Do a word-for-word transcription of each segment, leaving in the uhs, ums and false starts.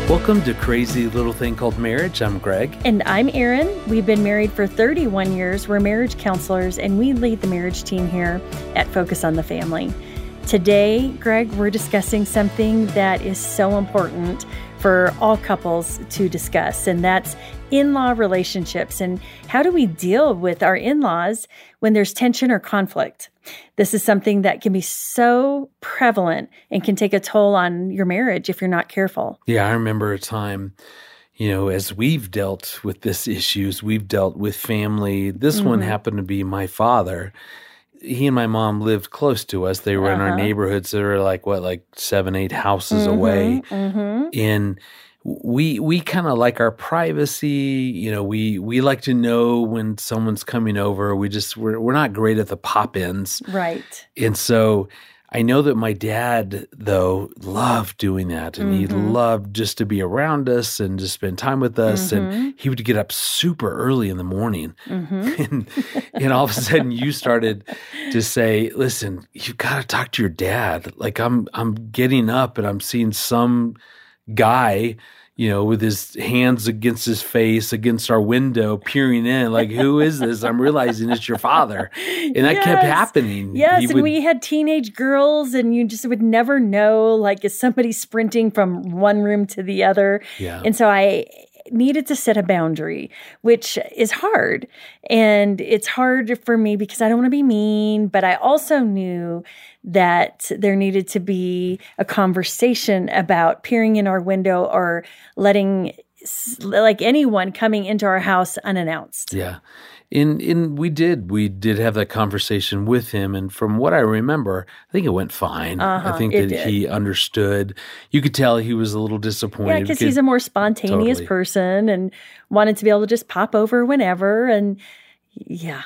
Welcome to Crazy Little Thing Called Marriage. I'm Greg. And I'm Erin. We've been married for thirty-one years. We're marriage counselors, and we lead the marriage team here at Focus on the Family. Today, Greg, we're discussing something that is so important for all couples to discuss, and that's in-law relationships. And how do we deal with our in-laws when there's tension or conflict? This is something that can be so prevalent and can take a toll on your marriage if you're not careful. Yeah, I remember a time, you know, as we've dealt with this issues, we've dealt with family. This mm-hmm. one happened to be my father. He and my mom lived close to us. They were uh-huh. in our neighborhoods. They were like, what, like seven, eight houses mm-hmm. away. Mm-hmm. And we we kind of like our privacy. You know, we we like to know when someone's coming over. We just, we're, we're not great at the pop-ins. Right. And so I know that my dad, though, loved doing that. And mm-hmm. he loved just to be around us and just spend time with us. Mm-hmm. And he would get up super early in the morning. Mm-hmm. and, and all of a sudden you started to say, listen, you've got to talk to your dad. Like I'm, I'm getting up and I'm seeing some guy, you know, with his hands against his face, against our window, peering in, like, who is this? I'm realizing it's your father. And that yes. kept happening. Yes, he and would, we had teenage girls, and you just would never know, like, is somebody sprinting from one room to the other? Yeah. And so I needed to set a boundary, which is hard. And it's hard for me because I don't want to be mean, but I also knew that there needed to be a conversation about peering in our window or letting like anyone coming into our house unannounced. Yeah. And, and we did. We did have that conversation with him. And from what I remember, I think it went fine. Uh-huh, I think that did. he understood. You could tell he was a little disappointed. Yeah, because he's a more spontaneous totally. person and wanted to be able to just pop over whenever. And yeah.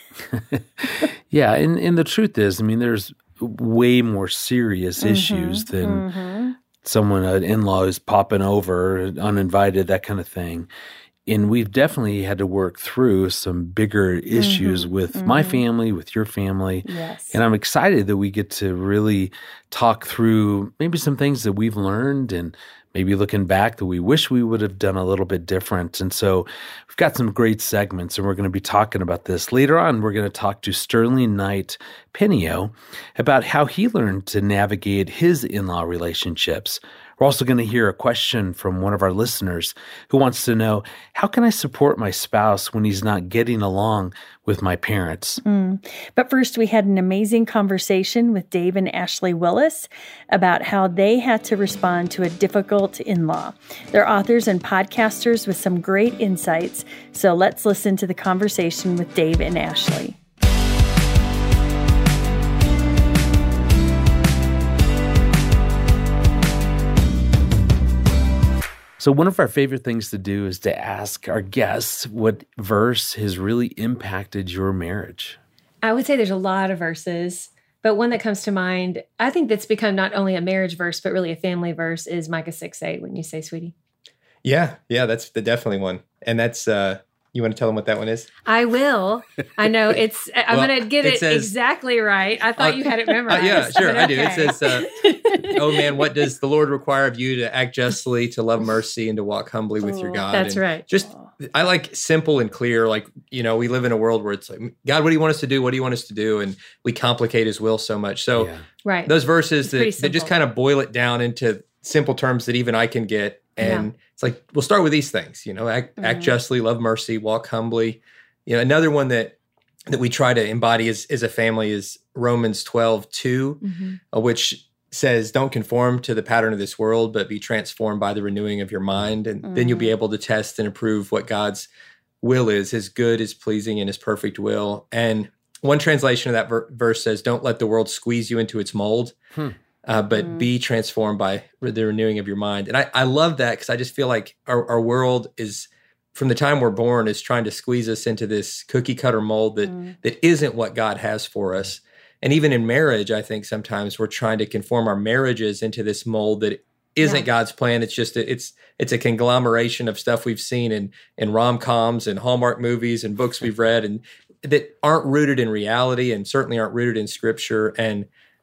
yeah. And, and the truth is, I mean, there's way more serious mm-hmm, issues than mm-hmm. someone, an in-law who's popping over uninvited, that kind of thing. And we've definitely had to work through some bigger issues mm-hmm, with mm-hmm. my family, with your family. Yes. And I'm excited that we get to really talk through maybe some things that we've learned and maybe looking back that we wish we would have done a little bit different. And so we've got some great segments, and we're going to be talking about this. Later on, we're going to talk to Sterling Knight Penio about how he learned to navigate his in-law relationships. We're also going to hear a question from one of our listeners who wants to know, how can I support my spouse when he's not getting along with my parents? Mm. But first, we had an amazing conversation with Dave and Ashley Willis about how they had to respond to a difficult in-law. They're authors and podcasters with some great insights. So let's listen to the conversation with Dave and Ashley. So one of our favorite things to do is to ask our guests what verse has really impacted your marriage. I would say there's a lot of verses, but one that comes to mind, I think that's become not only a marriage verse, but really a family verse, is Micah six eight. Wouldn't you say, sweetie? Yeah, yeah, that's the definitely one. And that's, uh, you want to tell them what that one is? I will. I know it's, I'm well, going to get it, it says, exactly right. I thought uh, you had it memorized. Uh, yeah, sure, okay. I do. It says, uh, oh man, what does the Lord require of you? To act justly, to love mercy, and to walk humbly with your God. That's and right. Just, I like simple and clear. Like, you know, we live in a world where it's like, God, what do you want us to do? What do you want us to do? And we complicate his will so much. So yeah. right. those verses that, that just kind of boil it down into simple terms that even I can get. And yeah. it's like, we'll start with these things, you know, act, mm-hmm. act justly, love mercy, walk humbly. You know, another one that that we try to embody as, as a family is Romans twelve two, mm-hmm. uh, which says, don't conform to the pattern of this world, but be transformed by the renewing of your mind. And mm-hmm. then you'll be able to test and approve what God's will is, his good, his pleasing, and his perfect will. And one translation of that ver- verse says, don't let the world squeeze you into its mold. Hmm. Uh, but mm. be transformed by the renewing of your mind. And I, I love that because I just feel like our, our world is, from the time we're born, is trying to squeeze us into this cookie cutter mold that mm. that isn't what God has for us. And even in marriage, I think sometimes we're trying to conform our marriages into this mold that isn't yeah. God's plan. It's just, a, it's it's a conglomeration of stuff we've seen in, in rom-coms and Hallmark movies and books we've read, and that aren't rooted in reality and certainly aren't rooted in Scripture. And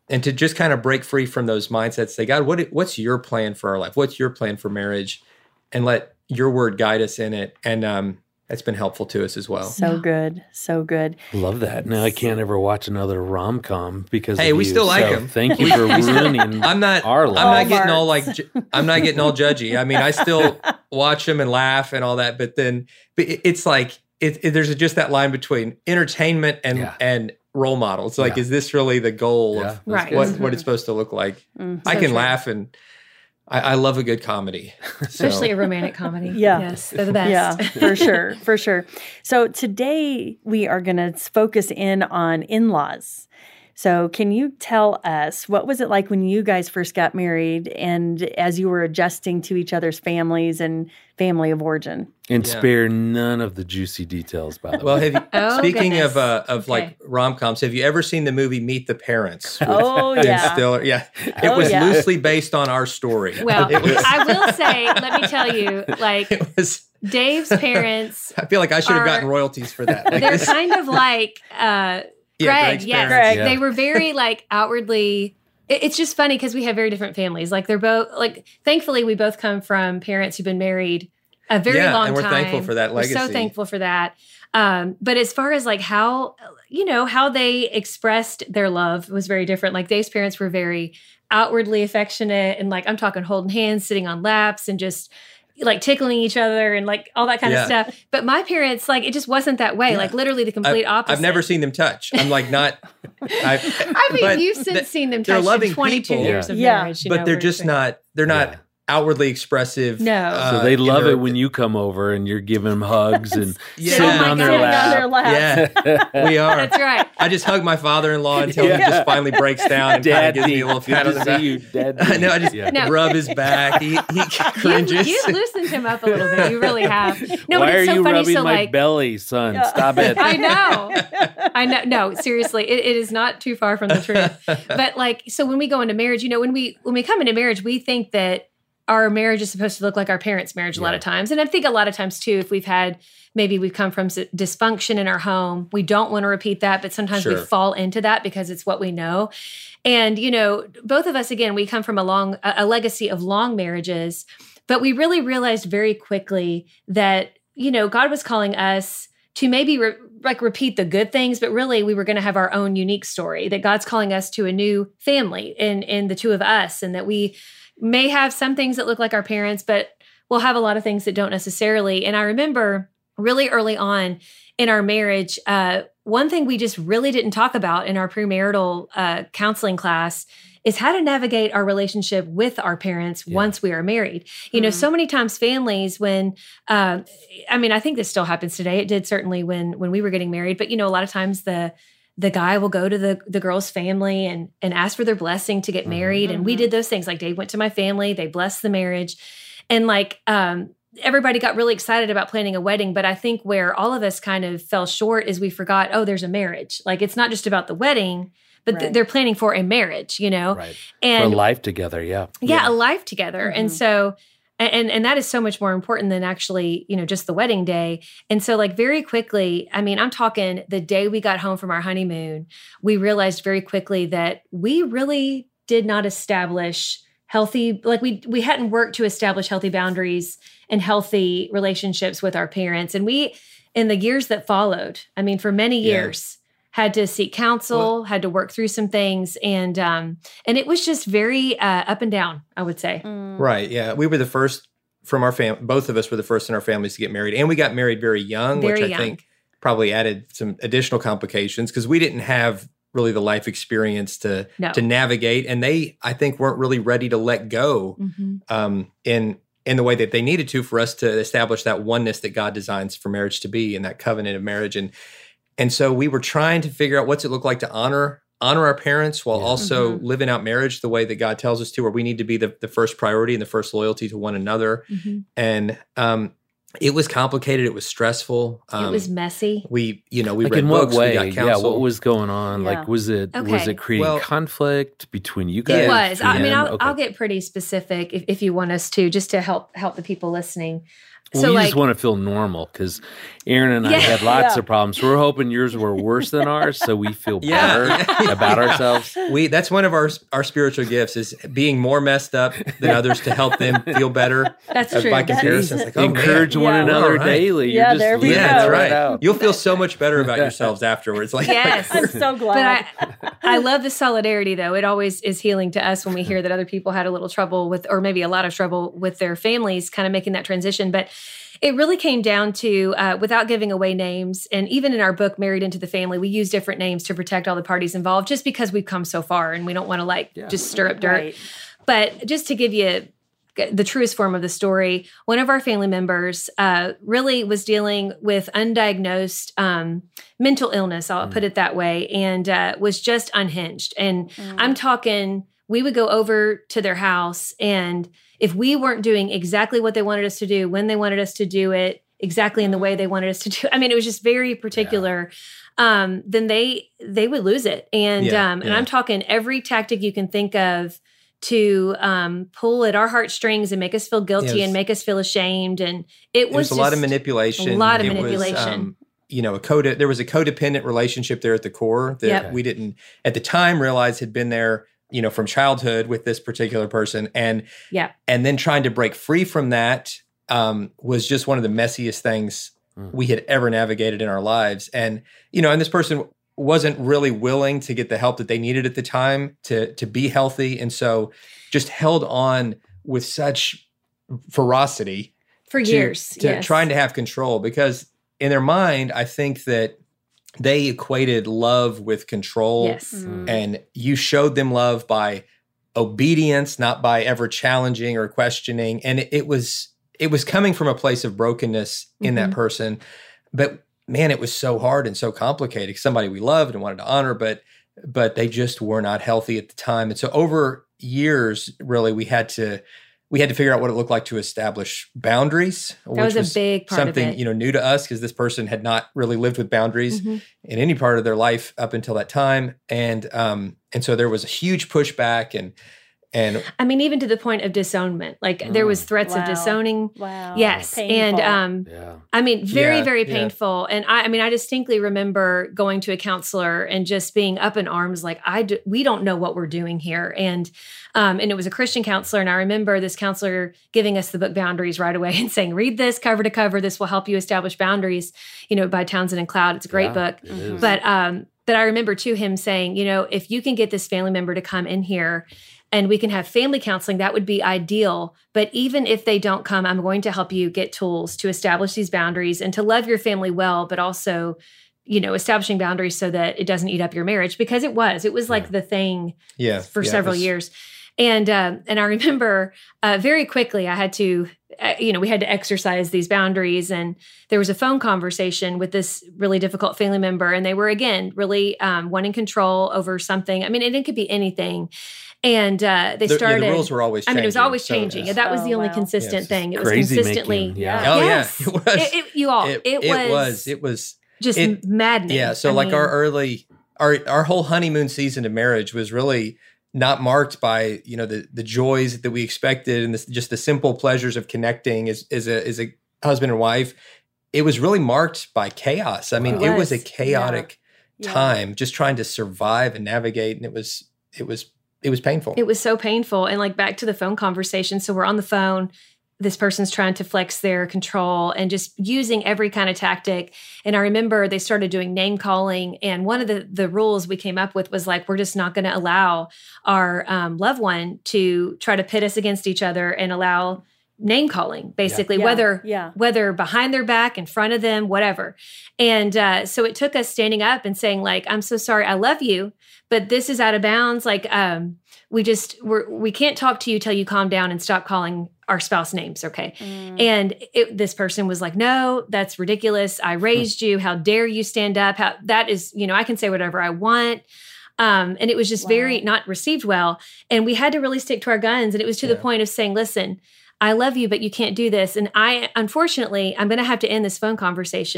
and to just kind of break free from those mindsets. Say, God, what what's your plan for our life? What's your plan for marriage? And let your word guide us in it. And um, that's been helpful to us as well. So Yeah. good. So good. Love that. Now I can't ever watch another rom-com because Hey, of we you. still like So 'em. Thank you for ruining I'm not. our I'm life. not getting all like. Hallmarks. ju- I'm not getting all judgy. I mean, I still watch them and laugh and all that. But then, but it- it's like it, it, there's just that line between entertainment and Yeah. and role models. Like, Yeah. is this really the goal Yeah, of that's Right. good. what Mhm. what it's supposed to look like? Mm. I So can true. laugh and I, I love a good comedy, Especially So- a romantic comedy. Yeah. Yes, they're the best. Yeah, for sure, for sure. So today we are going to focus in on in-laws. So can you tell us, what was it like when you guys first got married and as you were adjusting to each other's families and family of origin? And Yeah. spare none of the juicy details, by the Well, way. have you, Oh, speaking goodness. of uh, of Okay. like rom coms, have you ever seen the movie Meet the Parents? with Oh, Ben yeah. Stiller? Yeah, it Oh, was yeah. loosely based on our story. Well, it was. I will say, let me tell you, like It was. Dave's parents, I feel like I should have Are- gotten royalties for that. Like they're this- kind of like uh, yeah, Greg. Greg's Yes, parents. Greg. they were very like outwardly. it- It's just funny because we have very different families. Like they're both like. Thankfully, we both come from parents who've been married a very Yeah, long and we're time. thankful for that We're so legacy. thankful for that. Um, but as far as like how you know how they expressed their love was very different. Like Dave's parents were very outwardly affectionate, and like I'm talking holding hands, sitting on laps, and just like tickling each other and like all that kind Yeah. of stuff. But my parents, like it just wasn't that way. Yeah. Like literally the complete I've, opposite. I've never seen them touch. I'm like not. I, I mean, but you've since th- seen them they're touch in loving twenty-two people. years Yeah. of Yeah. marriage. You but know, they're we're just saying- not. They're not Yeah. outwardly expressive. No. uh, So they in love their- it when you come over and you're giving them hugs and Yeah. sitting Oh my on their God. lap. Sitting on their lap. Yeah, we are. That's right. I just hug my father-in-law until he Yeah. just finally breaks down and kind of gives me Daddy, a little good pat on to the see back. you, Daddy. I know. I just Yeah. No. rub his back. He, he You, cringes. you've loosened him up a little bit. You really have. No, Why but are it's so you funny. rubbing So my like, belly, son? Yeah. Stop it. I know. I know. No, seriously, it, it is not too far from the truth. But like, so when we go into marriage, you know, when we when we come into marriage, we think that our marriage is supposed to look like our parents' marriage a lot Yeah. of times, and I think a lot of times too, if we've had maybe we've come from s- dysfunction in our home, we don't want to repeat that, but sometimes we Sure. fall into that because it's what we know. And you know, both of us, again, we come from a long a, a legacy of long marriages, but we really realized very quickly that you know God was calling us to maybe re- like repeat the good things, but really we were going to have our own unique story, that God's calling us to a new family in in the two of us, and that we may have some things that look like our parents, but we'll have a lot of things that don't necessarily. And I remember really early on in our marriage, uh, one thing we just really didn't talk about in our premarital uh, counseling class is how to navigate our relationship with our parents Yeah. once we are married. You know, Mhm. so many times families, when, uh, I mean, I think this still happens today. It did certainly when when we were getting married, but you know, a lot of times the the guy will go to the the girl's family and and ask for their blessing to get Mhm. married. And we Mhm. did those things. Like Dave went to my family, they blessed the marriage, and like um, everybody got really excited about planning a wedding. But I think where all of us kind of fell short is we forgot, oh, there's a marriage. Like it's not just about the wedding, but th- Right. they're planning for a marriage. You know, Right. For and life together, yeah. yeah, a life together. And Mhm. so and and that is so much more important than actually, you know, just the wedding day. And so like very quickly, I mean, I'm talking the day we got home from our honeymoon, we realized very quickly that we really did not establish healthy, like we we hadn't worked to establish healthy boundaries and healthy relationships with our parents. And we in the years that followed, I mean, for many Yeah. years, had to seek counsel, had to work through some things, and um, and it was just very uh, up and down, I would say. Mm. Right. Yeah. We were the first from our family. Both of us were the first in our families to get married. And we got married very young, Very which I young. think probably added some additional complications because we didn't have really the life experience to No. to navigate. And they, I think, weren't really ready to let go Mm-hmm. um, in in the way that they needed to for us to establish that oneness that God designs for marriage to be and that covenant of marriage. And and so we were trying to figure out what's it look like to honor honor our parents while Yeah. also Mhm. living out marriage the way that God tells us to, where we need to be the, the first priority and the first loyalty to one another. Mm-hmm. And um, it was complicated. It was stressful. Um, it was messy. we, you know, we Like read in what books. way? We got Yeah, counsel. what was going on? Yeah. Like, was it was Okay. it creating Well- conflict between you guys? It was. I mean, him? I'll, Okay. I'll get pretty specific if, if you want us to, just to help help the people listening. Well, So you like, just want to feel normal because Aaron and I Yeah. had lots Yeah. of problems. We're hoping yours were worse than ours, so we feel Yeah. better about ourselves. We that's one of our our spiritual gifts is being more messed up than others to help them feel better. That's uh, true. By That comparison, is- it's like, oh, Encourage man. one Yeah. another All right. daily. Yeah, You're just there we Yeah, go. that's letting it right. out. You'll feel so much better about yourselves afterwards. Like, Yes. I'm so But glad. I, I love the solidarity, though. It always is healing to us when we hear that other people had a little trouble with, or maybe a lot of trouble with their families, kind of making that transition. But it really came down to, uh, without giving away names, and even in our book, Married into the Family, we use different names to protect all the parties involved, just because we've come so far and we don't want to like Yeah. just stir up dirt. Right. But just to give you the truest form of the story, one of our family members uh, really was dealing with undiagnosed um, mental illness, I'll Mm. put it that way, and uh, was just unhinged. And Mm. I'm talking, we would go over to their house, and if we weren't doing exactly what they wanted us to do, when they wanted us to do it, exactly in the way they wanted us to do, I mean, it was just very particular. Um, then they they would lose it, and Yeah, um, and yeah. I'm talking every tactic you can think of to um, pull at our heartstrings and make us feel guilty Yes. and make us feel ashamed. And it it was, was a lot of just manipulation. a lot of It was, manipulation. um, you know, a code. There was a codependent relationship there at the core that Yep. we didn't at the time realize had been there. You know, from childhood with this particular person, and Yeah. and then trying to break free from that um, was just one of the messiest things Mm. we had ever navigated in our lives. And you know, and this person wasn't really willing to get the help that they needed at the time to to be healthy, and so just held on with such ferocity for to, years. to yes. trying to have control, because in their mind, I think that they equated love with control. Yes. Mm. And you showed them love by obedience, not by ever challenging or questioning. And it, it was it was coming from a place of brokenness in that Mhm. person. But man, it was so hard and so complicated. Somebody we loved and wanted to honor, but but they just were not healthy at the time. And so over years, really, we had to we had to figure out what it looked like to establish boundaries. That was a big part something of it. you know new to us, because this person had not really lived with boundaries Mhm. in any part of their life up until that time, and um and so there was a huge pushback, and and I mean, even to the point of disownment. Like there was Mm. threats of Wow. disowning. Wow. Yes. And Painful. um, Yeah. I mean, very, Yeah, very yeah. painful. And I, I mean, I distinctly remember going to a counselor and just being up in arms, like, I, do, we don't know what we're doing here. And, um, and it was a Christian counselor. And I remember this counselor giving us the book Boundaries right away and saying, read this cover to cover. This will help you establish boundaries, you know, by Townsend and Cloud. It's a great Yeah, book. it is. But, um, but I remember too him saying, you know, if you can get this family member to come in here and we can have family counseling, that would be ideal. But even if they don't come, I'm going to help you get tools to establish these boundaries and to love your family well, but also, you know, establishing boundaries so that it doesn't eat up your marriage, because it was, it was like Yeah. the thing yeah for yeah, it several was- years. And, um, and I remember uh, very quickly I had to, uh, you know, we had to exercise these boundaries, and there was a phone conversation with this really difficult family member, and they were, again, really um, wanting control over something. I mean, and it could be anything. And uh, they The, yeah, started. the rules were always I changing. mean, it was always so changing. it's- and that was Oh, the only wow. consistent Yes. thing. It was Crazy consistently. making, yeah. Oh Yes. yeah, it was. It, it- you all. it, It, it was, was. It was. just it- maddening. Yeah. So I like mean, our early, our our whole honeymoon season of marriage was really not marked by you know the the joys that we expected and this, just the simple pleasures of connecting as as a as a husband and wife. It was really marked by chaos. I mean, It it was a was. chaotic Yeah. time, just trying to survive and navigate, and it was it was it was painful. It was so painful. And like back to the phone conversation. So we're on the phone. This person's trying to flex their control and just using every kind of tactic. And I remember they started doing name calling. And one of the, the rules we came up with was like, we're just not going to allow our um, loved one to try to pit us against each other and allow name calling, basically, Yeah. whether Yeah. whether behind their back, in front of them, whatever. And uh, so it took us standing up and saying, like, I'm so sorry, I love you, but this is out of bounds. Like, um, we just, we're, we can't talk to you till you calm down and stop calling our spouse names, okay? Mm. And it, this person was like, no, that's ridiculous. I raised you. How dare you stand up? How that is, you know, I can say whatever I want. Um, and it was just Wow. very not received well. And we had to really stick to our guns. And it was to the Yeah. point of saying, listen, I love you, but you can't do this. And I, unfortunately, I'm going to have to end this phone conversation.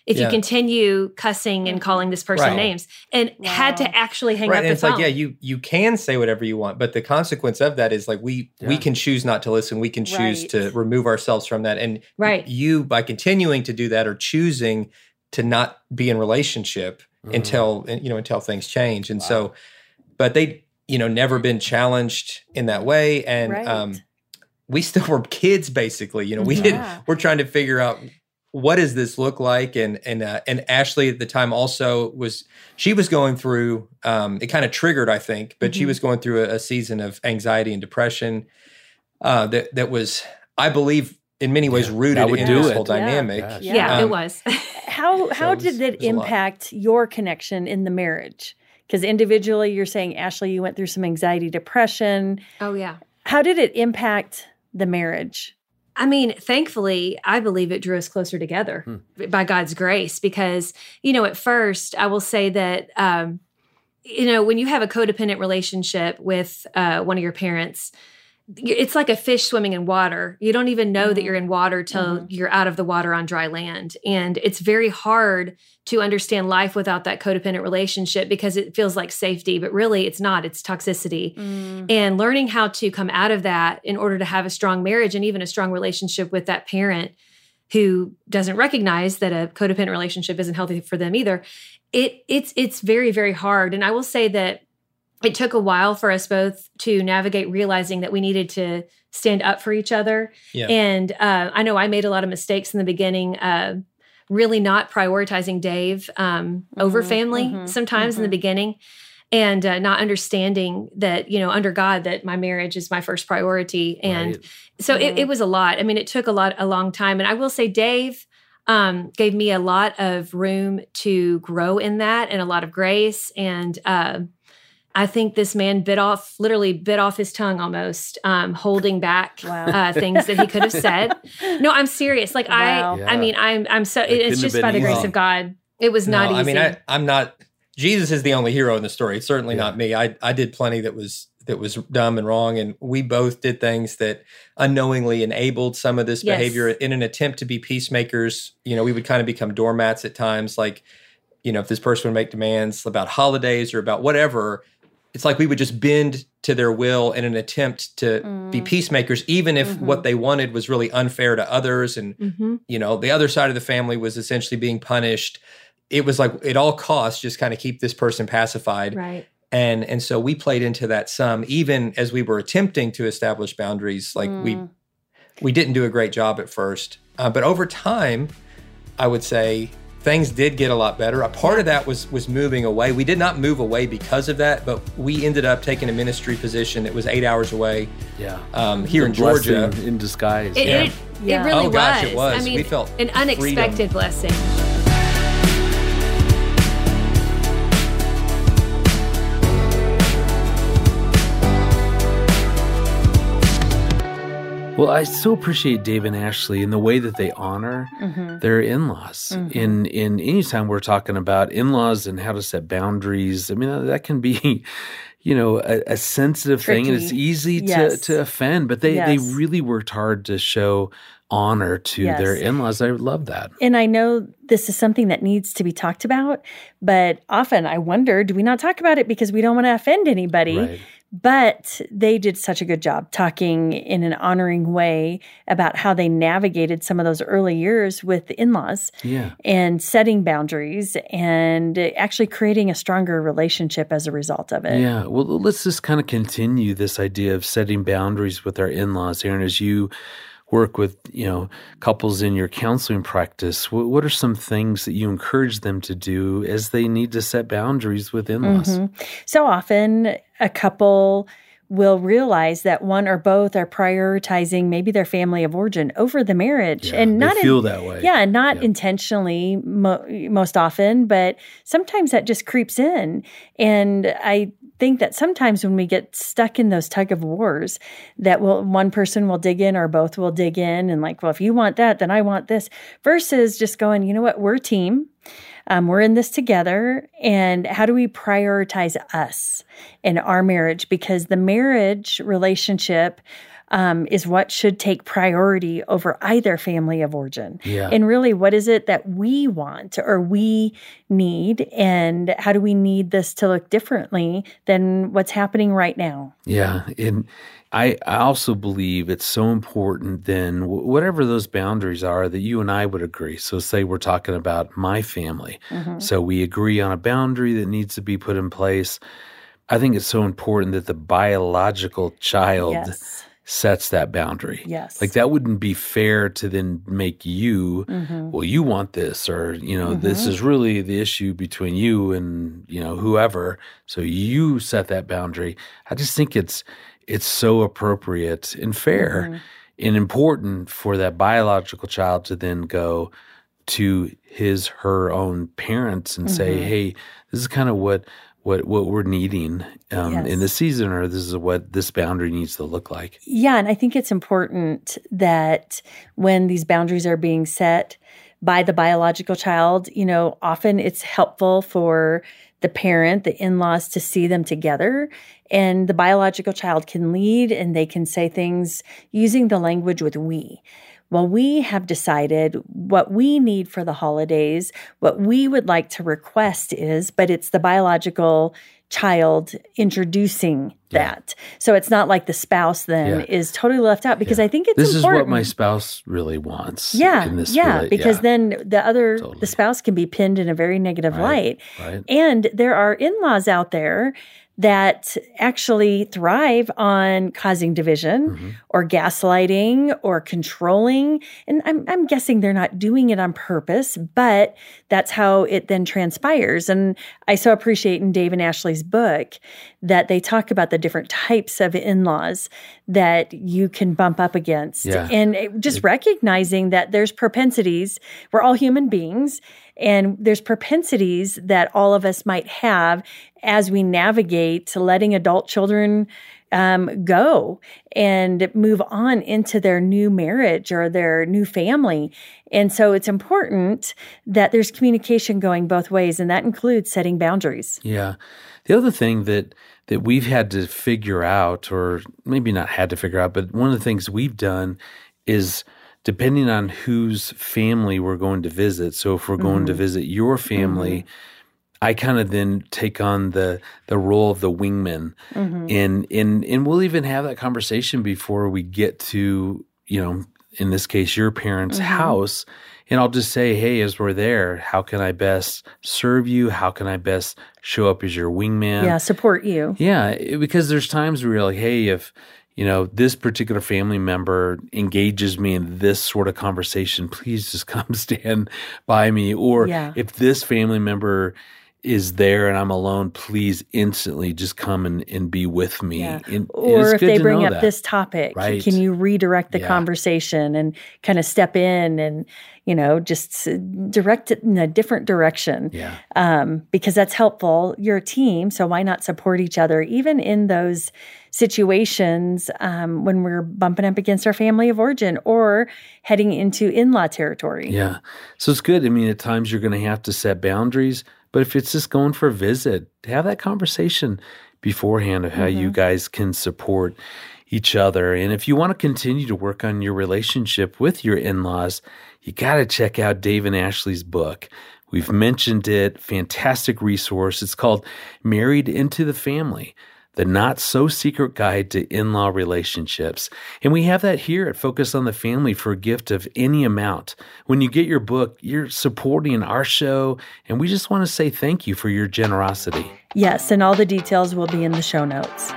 if Yeah. you continue cussing and calling this person Right. names, and Wow. had to actually hang Right. up And the it's phone. like, yeah, you you can say whatever you want, but the consequence of that is like we we Yeah. can choose not to listen. We can choose Right. to remove ourselves from that. And Right. you, by continuing to do that, are choosing to not be in relationship Mhm. until you know until things change. And so, but they you know never been challenged in that way, and Right. um, we still were kids basically. You know, we Yeah. did. We're trying to figure out what does this look like, and and uh, and Ashley at the time also was she was going through. Um, it kind of triggered, I think, but she Mhm. was going through a, a season of anxiety and depression uh, that that was, I believe, in many ways Yeah, rooted that would in do this it. whole Yeah. dynamic. Gosh. yeah, Um, it was. How how So it was- did it it was a lot. impact your connection in the marriage? Because individually, you're saying, Ashley, you went through some anxiety, depression. Oh, yeah. How did it impact the marriage? I mean, thankfully, I believe it drew us closer together by God's grace because, you know, at first, I will say that, um, you know, when you have a codependent relationship with uh, one of your parents, it's like a fish swimming in water. You don't even know that you're in water till Mhm. you're out of the water on dry land. And it's very hard to understand life without that codependent relationship because it feels like safety, but really it's not. It's toxicity. And learning how to come out of that in order to have a strong marriage and even a strong relationship with that parent who doesn't recognize that a codependent relationship isn't healthy for them either. It it's it's very, very hard. And I will say that it took a while for us both to navigate realizing that we needed to stand up for each other. Yeah. And uh, I know I made a lot of mistakes in the beginning, uh, really not prioritizing Dave um, over Mhm, family mhm, sometimes in the mhm. beginning. And uh, not understanding that, you know, under God, that my marriage is my first priority. And Right. so it, Mhm. it was a lot. I mean, it took a lot, a long time. And I will say, Dave um, gave me a lot of room to grow in that and a lot of grace. And uh, I think this man bit off, literally bit off his tongue almost, um, holding back Wow. uh, things that he could have said. No, I'm serious. Like Wow. I, I mean, I'm, I'm so. It It's couldn't have just been by the grace easy. of God. It was not no, easy. I mean, I, I'm not. Jesus is the only hero in the story. It's certainly Yeah. not me. I I did plenty that was that was dumb and wrong, and we both did things that unknowingly enabled some of this Yes. behavior in an attempt to be peacemakers. You know, we would kind of become doormats at times. Like, you know, if this person would make demands about holidays or about whatever, it's like we would just bend to their will in an attempt to be Mm. peacemakers, even if Mhm. what they wanted was really unfair to others, and hmm you know, the other side of the family was essentially being punished. It was like at all costs, just kind of keep this person pacified. Right. And and so we played into that some, even as we were attempting to establish boundaries. Like we Mm. we didn't do a great job at first, uh, but over time, I would say things did get a lot better. A part of that was was moving away. We did not move away because of that, but we ended up taking a ministry position that was eight hours away Yeah. um, here in The blessing Georgia. in disguise. It, Yeah. it, Yeah. it really Oh, gosh, was. it was. I mean, We felt an unexpected blessing. Well, I so appreciate Dave and Ashley in the way that they honor Mhm. their in-laws. Mhm. In in anytime we're talking about in-laws and how to set boundaries, I mean that can be, you know, a, a sensitive thing, and it's Tricky. easy Yes. to to offend. But they they Yes. really worked hard to show honor to Yes. their in-laws. I love that. And I know this is something that needs to be talked about, but often I wonder, do we not talk about it because we don't want to offend anybody? Right. But they did such a good job talking in an honoring way about how they navigated some of those early years with the in-laws Yeah. and setting boundaries and actually creating a stronger relationship as a result of it. Yeah. Well, let's just kind of continue this idea of setting boundaries with our in-laws, Aaron, as you work with, you know, couples in your counseling practice. What, what are some things that you encourage them to do as they need to set boundaries with in-laws? Mhm. So often a couple will realize that one or both are prioritizing maybe their family of origin over the marriage. Yeah, and they not in- feel that way. Yeah, not Yeah. intentionally mo- most often, but sometimes that just creeps in. And I think that sometimes when we get stuck in those tug of wars, that will one person will dig in or both will dig in and like, well, if you want that, then I want this, versus just going, you know what, we're a team. Um, we're in this together. And how do we prioritize us in our marriage? Because the marriage relationship um, is what should take priority over either family of origin. Yeah. And really, what is it that we want or we need, and how do we need this to look differently than what's happening right now? Yeah. And I, I also believe it's so important then, whatever those boundaries are, that you and I would agree. So say we're talking about my family. Mm-hmm. So we agree on a boundary that needs to be put in place. I think it's so important that the biological child yes. sets that boundary. Yes. Like that wouldn't be fair to then make you, mm-hmm. well, you want this, or, you know, mm-hmm. this is really the issue between you and, you know, whoever. So you set that boundary. I just think it's, it's so appropriate and fair mm-hmm. and important for that biological child to then go to his, her own parents and mm-hmm. say, hey, this is kind of what, what, what we're needing um, yes. in this season, or this is what this boundary needs to look like. Yeah. And I think it's important that when these boundaries are being set by the biological child, you know, often it's helpful for the parent, the in-laws, to see them together. And the biological child can lead and they can say things using the language with we. Well, we have decided what we need for the holidays, what we would like to request is, but it's the biological child introducing yeah. that. So it's not like the spouse then yeah. is totally left out, because yeah. I think it's this important. This is what my spouse really wants. Yeah, in this yeah, really, because yeah. then the other, totally. the spouse can be pinned in a very negative right. light. Right. And there are in-laws out there that actually thrive on causing division mm-hmm. or gaslighting or controlling. And I'm, I'm guessing they're not doing it on purpose, but that's how it then transpires. And I so appreciate in Dave and Ashley's book that they talk about the different types of in-laws that you can bump up against. Yeah. And it, just it, recognizing that there's propensities. We're all human beings. And there's propensities that all of us might have as we navigate to letting adult children um, go and move on into their new marriage or their new family. And so it's important that there's communication going both ways, and that includes setting boundaries. Yeah. The other thing that that we've had to figure out, or maybe not had to figure out, but one of the things we've done is, depending on whose family we're going to visit. So if we're going mm-hmm. to visit your family, mm-hmm. I kind of then take on the the role of the wingman. Mm-hmm. And, and, and we'll even have that conversation before we get to, you know, in this case, your parents' mm-hmm. house. And I'll just say, hey, as we're there, how can I best serve you? How can I best show up as your wingman? Yeah, support you. Yeah, because there's times where you're like, hey, if you know, this particular family member engages me in this sort of conversation, please just come stand by me. Or yeah. if this family member is there and I'm alone, please instantly just come and, and be with me. Yeah. And, or and if they bring up that. this topic, right. can you redirect the yeah. conversation and kind of step in and, you know, just direct it in a different direction? Yeah. Um, because that's helpful. You're a team, so why not support each other, even in those situations um, when we're bumping up against our family of origin or heading into in-law territory? Yeah. So it's good. I mean, at times you're going to have to set boundaries, but if it's just going for a visit, have that conversation beforehand of how mm-hmm. you guys can support each other. And if you want to continue to work on your relationship with your in-laws, you got to check out Dave and Ashley's book. We've mentioned it. Fantastic resource. It's called Married into the Family: The Not-So-Secret Guide to In-Law Relationships. And we have that here at Focus on the Family for a gift of any amount. When you get your book, you're supporting our show, and we just want to say thank you for your generosity. Yes, and all the details will be in the show notes.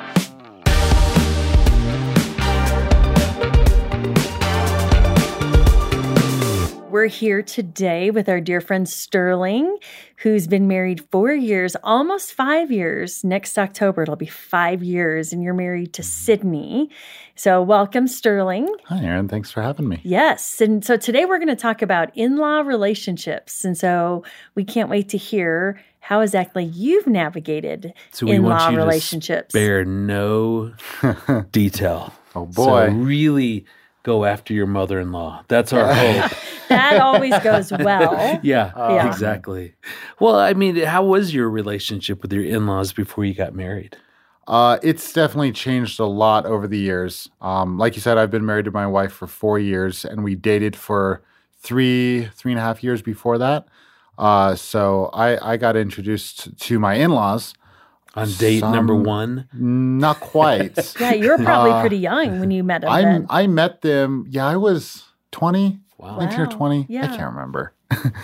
We're here today with our dear friend Sterling, who's been married four years, almost five years. Next October, it'll be five years, and you're married to Sydney. So welcome, Sterling. Hi, Erin. Thanks for having me. Yes. And so today we're going to talk about in-law relationships. And so we can't wait to hear how exactly you've navigated so we in-law want you relationships. To spare no detail. Oh, boy. So really go after your mother-in-law. That's our hope. That always goes well. Yeah, uh, yeah, exactly. Well, I mean, how was your relationship with your in-laws before you got married? Uh, it's definitely changed a lot over the years. Um, like you said, I've been married to my wife for four years, and we dated for three, three and a half years before that. Uh, so I, I got introduced to my in-laws. On date Some, number one? Not quite. Yeah, you were probably Uh, pretty young when you met them. I then. I met them, yeah, I was twenty, Wow. nineteen or Wow. twenty. Yeah. I can't remember.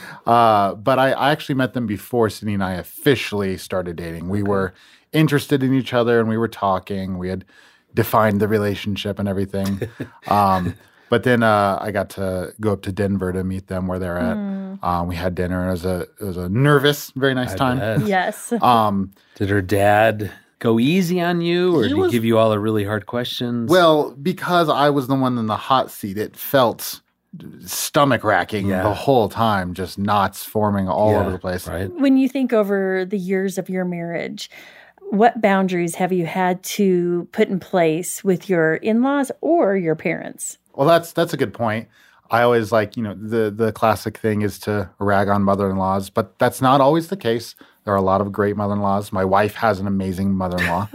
uh, but I, I actually met them before Sydney and I officially started dating. We were interested in each other and we were talking. We had defined the relationship and everything. um, but then uh, I got to go up to Denver to meet them where they're at. Mm. Um, we had dinner. And it was a it was a nervous, very nice I time. bet. Yes. Um, Did her dad go easy on you, or He did he was- give you all the really hard questions? Well, because I was the one in the hot seat, it felt stomach racking Yeah. the whole time, just knots forming all Yeah, over the place. right? When you think over the years of your marriage, what boundaries have you had to put in place with your in-laws or your parents? Well, that's that's a good point. I always like, you know, the the classic thing is to rag on mother-in-laws, but that's not always the case. There are a lot of great mother-in-laws. My wife has an amazing mother-in-law.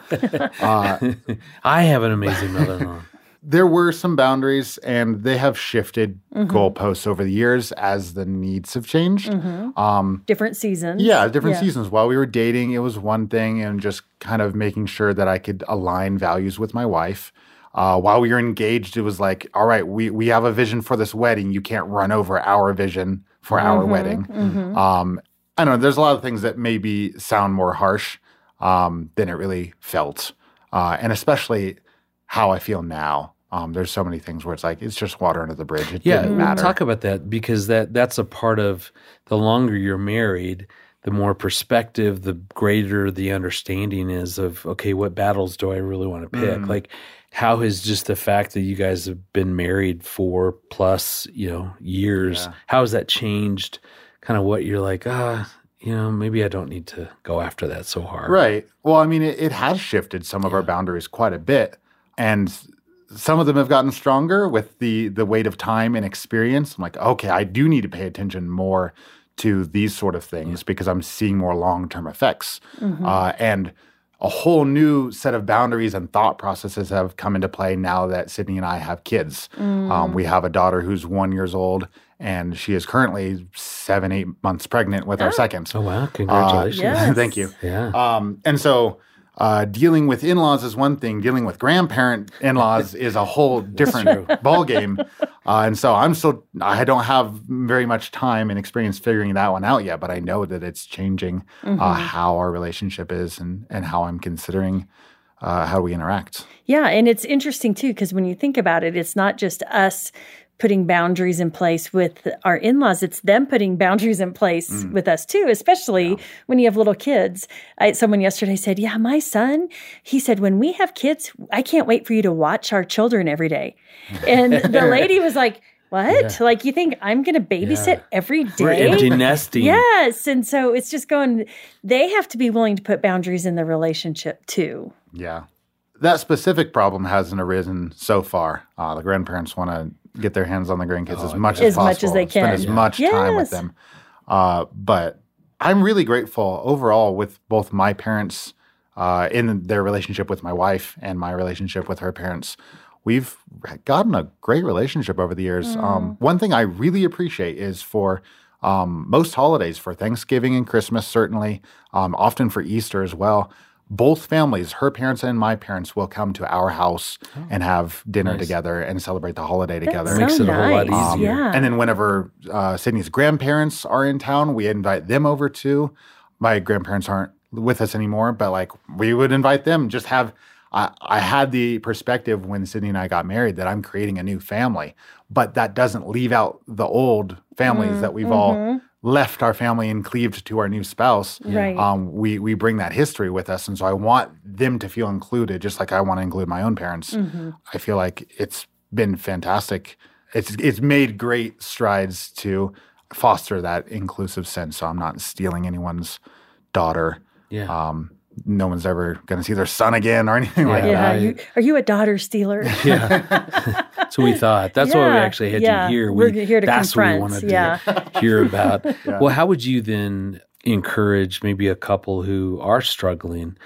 uh, I have an amazing mother-in-law. there were some boundaries, and they have shifted Mm-hmm. goalposts over the years as the needs have changed. Mm-hmm. Um, Different seasons. Yeah, different Yeah. seasons. While we were dating, it was one thing, and just kind of making sure that I could align values with my wife. Uh, while we were engaged, it was like, all right, we we have a vision for this wedding. You can't run over our vision for our Mhm, wedding. mhm. Um, I don't know. There's a lot of things that maybe sound more harsh um, than it really felt, uh, and especially how I feel now. Um, there's so many things where it's like it's just water under the bridge. It Yeah, didn't we'll matter. talk about that because that that's a part of the longer you're married, the more perspective, the greater the understanding is of, okay, what battles do I really want to pick? Mm. Like, how has just the fact that you guys have been married for plus, you know, years, Yeah. how has that changed kind of what you're like, ah, you know, maybe I don't need to go after that so hard. Right. Well, I mean, it, it has shifted some of our boundaries quite a bit, and some of them have gotten stronger with the the weight of time and experience. I'm like, okay, I do need to pay attention more to these sort of things because I'm seeing more long term effects, Mhm. uh, and a whole new set of boundaries and thought processes have come into play now that Sydney and I have kids. Mm. Um, we have a daughter who's one years old, and she is currently seven, eight months pregnant with Oh. our second. Oh, wow. Congratulations. Yes. Thank you. Yeah. Um, and so uh, dealing with in-laws is one thing. Dealing with grandparent in-laws is a whole different ballgame. Uh, and so I'm still, I don't have very much time and experience figuring that one out yet, but I know that it's changing Mm-hmm. uh, how our relationship is and, and how I'm considering uh, how we interact. Yeah, and it's interesting too because when you think about it, it's not just us putting boundaries in place with our in-laws, it's them putting boundaries in place Mm. with us too, especially when you have little kids. I, someone yesterday said, yeah, my son, he said, when we have kids, I can't wait for you to watch our children every day. And the lady was like, what? Like, you think I'm going to babysit Yeah. every We're day? empty nesting. Yes. And so it's just going, they have to be willing to put boundaries in the relationship too. Yeah. That specific problem hasn't arisen so far. Uh, the grandparents want to get their hands on the grandkids as much yeah. as As much possible. as they Spend can. as Yeah. much time with Yes. them. Uh, but I'm really grateful overall with both my parents uh, in their relationship with my wife and my relationship with her parents. We've gotten a great relationship over the years. Um, one thing I really appreciate is for um, most holidays, for Thanksgiving and Christmas, certainly, um, often for Easter as well, both families, her parents and my parents, will come to our house and have dinner nice. together and celebrate the holiday That's together. so Makes it a whole lot nice. easier. Yeah. And then whenever uh, Sydney's grandparents are in town, we invite them over too. My grandparents aren't with us anymore, but like we would invite them. Just have I, I had the perspective when Sydney and I got married that I'm creating a new family, but that doesn't leave out the old families that we've all left our family and cleaved to our new spouse. Right. Um, we we bring that history with us, and so I want them to feel included, just like I want to include my own parents. I feel like it's been fantastic. It's it's made great strides to foster that inclusive sense. So I'm not stealing anyone's daughter. Yeah. Um, no one's ever going to see their son again or anything like Yeah. Yeah. that. You, are you a daughter stealer? Yeah. That's what we thought. That's what we Yeah, actually had yeah. you here. We're We, here to that's confront, what we wanted yeah. to hear about. Well, how would you then encourage maybe a couple who are struggling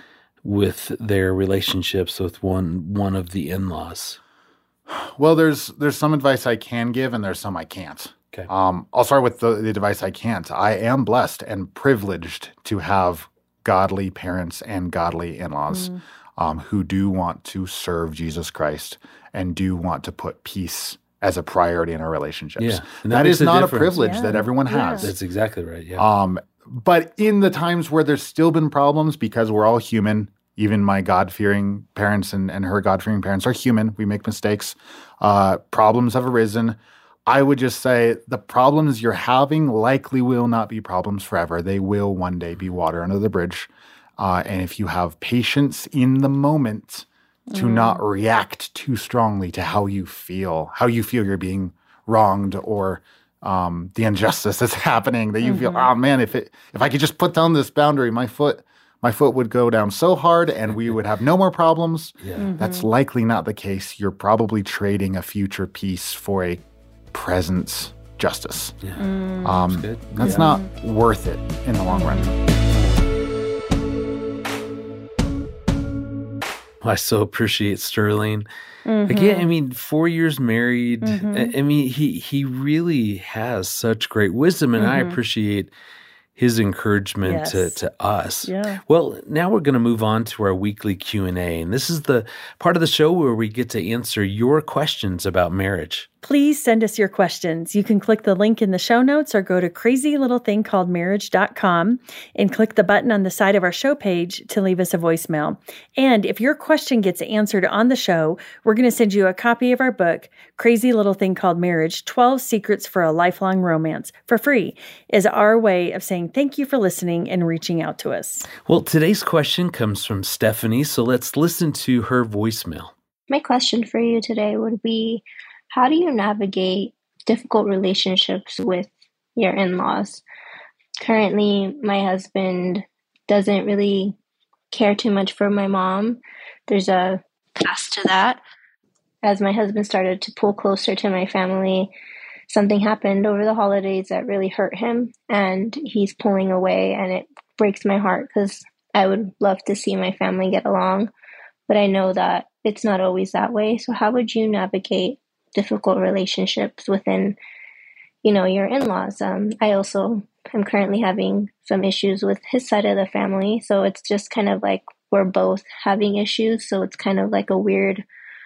with their relationships with one one of the in-laws? Well, there's there's some advice I can give, and there's some I can't. Okay. Um, I'll start with the, the advice I can't. I am blessed and privileged to have godly parents and godly in-laws mm. um, who do want to serve Jesus Christ and do want to put peace as a priority in our relationships. Yeah. that, that is not difference. a privilege yeah. that everyone has. That's exactly right. Yeah. Um, but in the times where there's still been problems, because we're all human, even my God-fearing parents and, and her God-fearing parents are human. We make mistakes. Uh, problems have arisen. I would just say the problems you're having likely will not be problems forever. They will one day be water under the bridge. Uh, and if you have patience in the moment to mm. not react too strongly to how you feel, how you feel you're being wronged or um, the injustice that's happening, that you mm-hmm. feel, oh man, if it if I could just put down this boundary, my foot my foot would go down so hard and we would have no more problems. Yeah. Mm-hmm. That's likely not the case. You're probably trading a future peace for a present justice. Yeah. Mm. Um, that's good. that's yeah. not worth it in the long run. I so appreciate Sterling. Mm-hmm. Again, I mean, four years married. Mm-hmm. I, I mean, he he really has such great wisdom, and mm-hmm. I appreciate his encouragement yes. to, to us. Yeah. Well, now we're going to move on to our weekly Q and A, and this is the part of the show where we get to answer your questions about marriage. Please send us your questions. You can click the link in the show notes or go to crazy little thing called marriage dot com and click the button on the side of our show page to leave us a voicemail. And if your question gets answered on the show, we're going to send you a copy of our book, Crazy Little Thing Called Marriage, twelve Secrets for a Lifelong Romance, for free, as our way of saying thank you for listening and reaching out to us. Well, today's question comes from Stephanie, so let's listen to her voicemail. My question for you today would be, how do you navigate difficult relationships with your in-laws? Currently, my husband doesn't really care too much for my mom. There's a past to that. As my husband started to pull closer to my family, something happened over the holidays that really hurt him, and he's pulling away, and it breaks my heart because I would love to see my family get along, but I know that it's not always that way. So how would you navigate difficult relationships within, you know, your in-laws? Um, I also am currently having some issues with his side of the family. So it's just kind of like we're both having issues. So it's kind of like a weird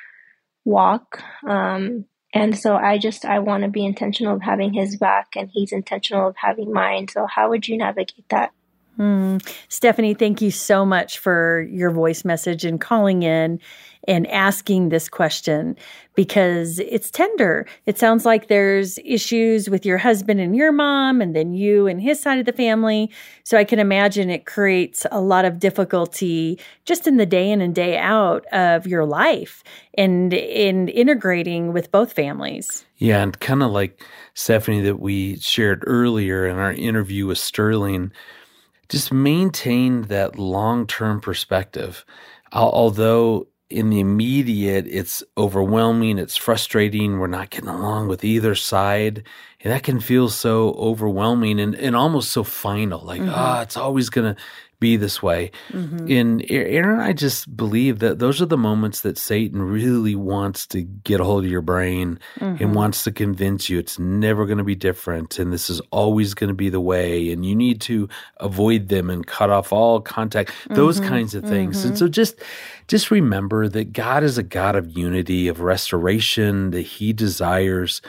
walk. Um, and so I just, I want to be intentional of having his back, and he's intentional of having mine. So how would you navigate that? Mm. Stephanie, thank you so much for your voice message and calling in and asking this question, because it's tender. It sounds like there's issues with your husband and your mom, and then you and his side of the family. So I can imagine it creates a lot of difficulty just in the day in and day out of your life and in integrating with both families. Yeah, and kind of like Stephanie that we shared earlier in our interview with Sterling, just maintain that long-term perspective. Although in the immediate, it's overwhelming, it's frustrating, we're not getting along with either side, and that can feel so overwhelming and, and almost so final, like, ah, mm-hmm. oh, it's always going to be this way. Mm-hmm. And Aaron and I just believe that those are the moments that Satan really wants to get a hold of your brain mm-hmm. and wants to convince you it's never going to be different and this is always going to be the way and you need to avoid them and cut off all contact, those mm-hmm. kinds of things. Mm-hmm. And so just just remember that God is a God of unity, of restoration, that he desires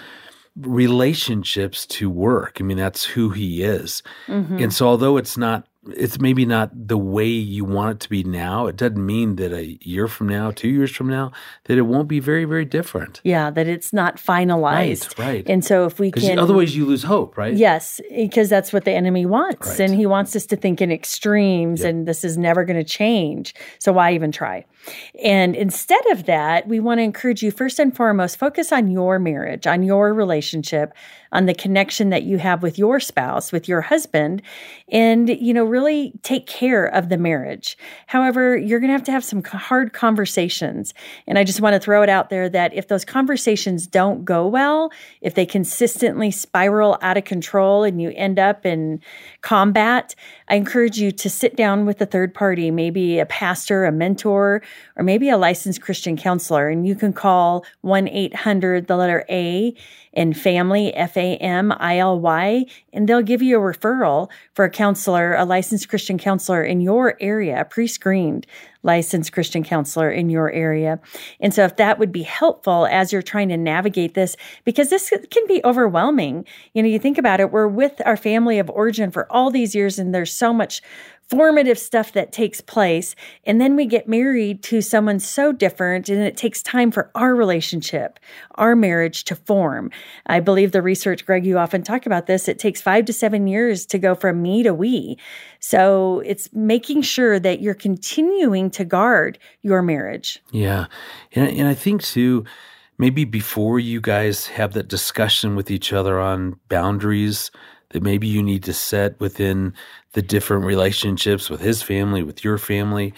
relationships to work. I mean, that's who he is. Mm-hmm. And so although it's not it's maybe not the way you want it to be now, it doesn't mean that a year from now, two years from now, that it won't be very, very different. Yeah, that it's not finalized. Right, right. And so if we can... Otherwise you lose hope, right? Yes, because that's what the enemy wants. Right. And he wants us to think in extremes yep. and this is never going to change. So why even try? And instead of that, we want to encourage you, first and foremost, focus on your marriage, on your relationship, on the connection that you have with your spouse, with your husband, and, you know, really take care of the marriage. However, you're going to have to have some hard conversations. And I just want to throw it out there that if those conversations don't go well, if they consistently spiral out of control and you end up in combat, I encourage you to sit down with a third party, maybe a pastor, a mentor, or maybe a licensed Christian counselor. And you can call one eight hundred, the letter A, in family, F A M I L Y, and they'll give you a referral for a counselor, a licensed Christian counselor in your area, a pre-screened licensed Christian counselor in your area. And so if that would be helpful as you're trying to navigate this, because this can be overwhelming. You know, you think about it, we're with our family of origin for all these years, and there's so much formative stuff that takes place. And then we get married to someone so different, and it takes time for our relationship, our marriage to form. I believe the research, Greg, you often talk about this, it takes five to seven years to go from me to we. So it's making sure that you're continuing to guard your marriage. Yeah. And, and I think too, maybe before you guys have that discussion with each other on boundaries that maybe you need to set within the different relationships with his family, with your family.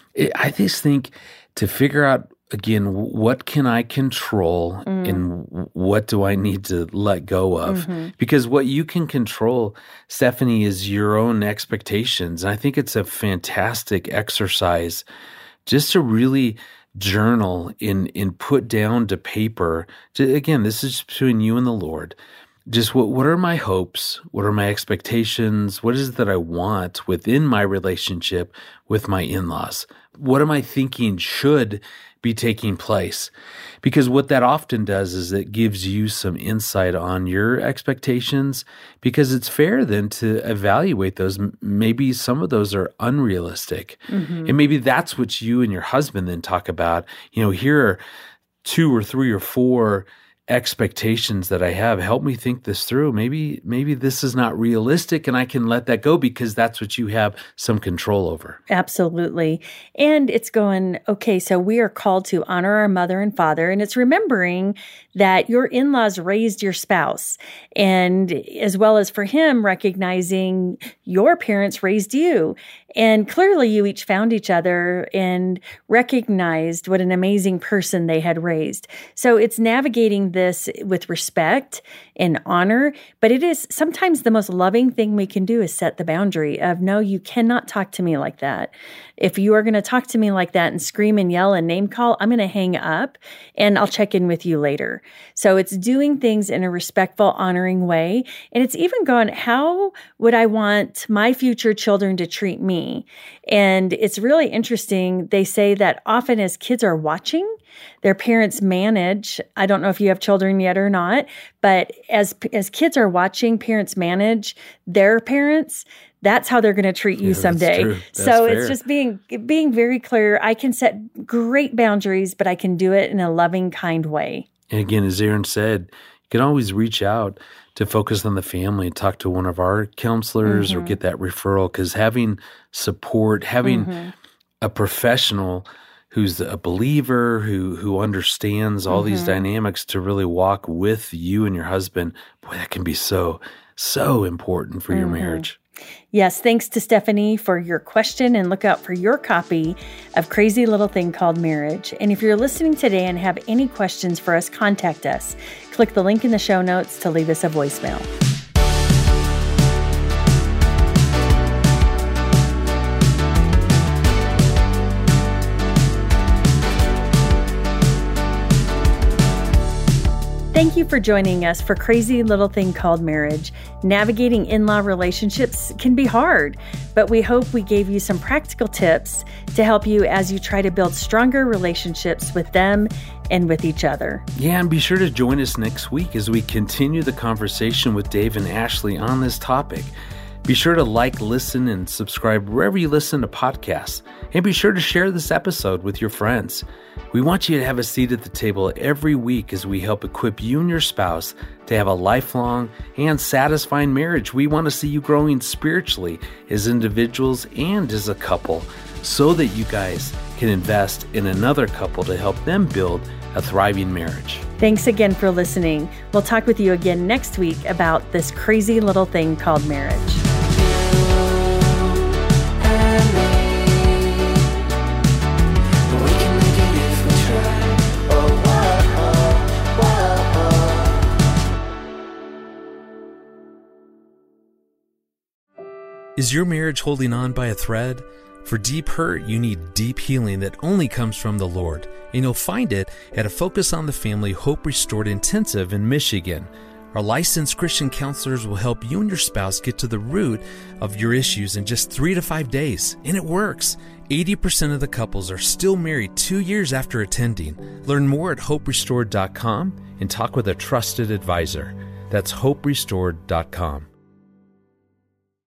I just think to figure out, again, what can I control mm. and what do I need to let go of? Mm-hmm. Because what you can control, Stephanie, is your own expectations. And I think it's a fantastic exercise just to really journal and, and put down to paper. To, again, this is between you and the Lord. Just what what are my hopes? What are my expectations? What is it that I want within my relationship with my in-laws? What am I thinking should be taking place? Because what that often does is it gives you some insight on your expectations, because it's fair then to evaluate those. Maybe some of those are unrealistic. Mm-hmm. And maybe that's what you and your husband then talk about. You know, here are two or three or four expectations that I have. Help me think this through. Maybe, maybe this is not realistic and I can let that go because that's what you have some control over. Absolutely. And it's going, okay, so we are called to honor our mother and father, and it's remembering that your in-laws raised your spouse, and as well as for him recognizing your parents raised you. And clearly you each found each other and recognized what an amazing person they had raised. So it's navigating this with respect and honor, but it is sometimes the most loving thing we can do is set the boundary of, no, you cannot talk to me like that. If you are going to talk to me like that and scream and yell and name call, I'm going to hang up and I'll check in with you later. So it's doing things in a respectful, honoring way. And it's even gone, how would I want my future children to treat me? And it's really interesting. They say that often as kids are watching, their parents manage. I don't know if you have children yet or not, but as as kids are watching parents manage their parents, that's how they're going to treat you yeah, someday. That's that's so fair. It's just being being very clear. I can set great boundaries, but I can do it in a loving, kind way. And again, as Aaron said, you can always reach out to Focus on the Family and talk to one of our counselors mm-hmm. or get that referral, because having support, having mm-hmm. a professional who's a believer, who who understands all mm-hmm. these dynamics to really walk with you and your husband, boy, that can be so, so important for mm-hmm. your marriage. Yes, thanks to Stephanie for your question, and look out for your copy of Crazy Little Thing Called Marriage. And if you're listening today and have any questions for us, contact us. Click the link in the show notes to leave us a voicemail. Thank you for joining us for Crazy Little Thing Called Marriage. Navigating in-law relationships can be hard, but we hope we gave you some practical tips to help you as you try to build stronger relationships with them and with each other. Yeah, and be sure to join us next week as we continue the conversation with Dave and Ashley on this topic. Be sure to like, listen, and subscribe wherever you listen to podcasts. And be sure to share this episode with your friends. We want you to have a seat at the table every week as we help equip you and your spouse to have a lifelong and satisfying marriage. We want to see you growing spiritually as individuals and as a couple, so that you guys can invest in another couple to help them build a thriving marriage. Thanks again for listening. We'll talk with you again next week about this crazy little thing called marriage. Is your marriage holding on by a thread? For deep hurt, you need deep healing that only comes from the Lord. And you'll find it at a Focus on the Family Hope Restored Intensive in Michigan. Our licensed Christian counselors will help you and your spouse get to the root of your issues in just three to five days. And it works. eighty percent of the couples are still married two years after attending. Learn more at hope restored dot com and talk with a trusted advisor. That's hope restored dot com.